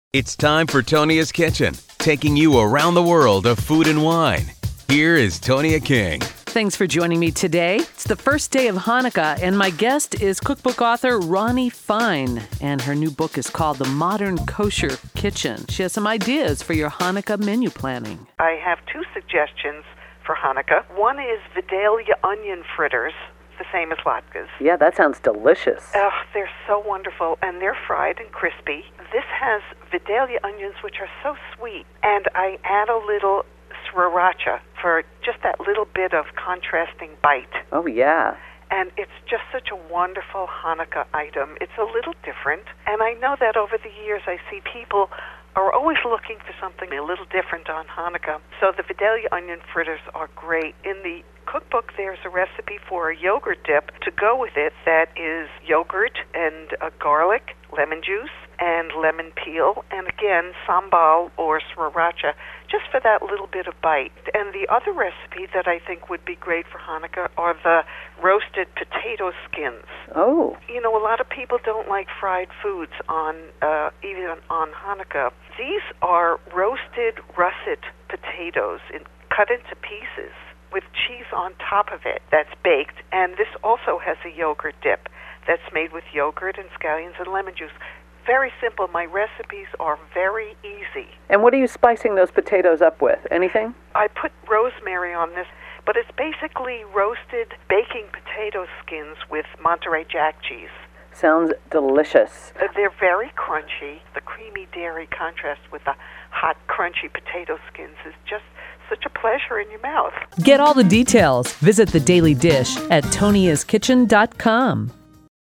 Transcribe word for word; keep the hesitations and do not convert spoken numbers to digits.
It's time for Tonia's Kitchen, taking you around the world of food and wine. Here is Tonia King. Thanks for joining me today. It's the first day of Hanukkah, and my guest is cookbook author Ronnie Fine, and her new book is called The Modern Kosher Kitchen. She has some ideas for your Hanukkah menu planning. I have two suggestions for Hanukkah. One is Vidalia onion fritters, the same as latkes. Yeah, that sounds delicious. Oh, they're so wonderful, and they're fried and crispy. This has Vidalia onions, which are so sweet, and I add a little sriracha for just that little bit of contrasting bite. Oh, yeah. And it's just such a wonderful Hanukkah item. It's a little different, and I know that over the years I see people are always looking for something a little different on Hanukkah. So the Vidalia onion fritters are great. In the cookbook, there's a recipe for a yogurt dip to go with it that is yogurt and uh, garlic, lemon juice, and lemon peel, and again, sambal or sriracha, just for that little bit of bite. And the other recipe that I think would be great for Hanukkah are the roasted potato skins. Oh. You know, a lot of people don't like fried foods on uh, even on Hanukkah. These are roasted russet potatoes in, cut into pieces with cheese on top of it that's baked. And this also has a yogurt dip that's made with yogurt and scallions and lemon juice. Very simple. My recipes are very easy. And what are you spicing those potatoes up with? Anything? I put rosemary on this, but it's basically roasted baking potato skins with Monterey Jack cheese. Sounds delicious. Uh, They're very crunchy. The creamy dairy contrast with the hot, crunchy potato skins is just such a pleasure in your mouth. Get all the details. Visit The Daily Dish at tonias kitchen dot com.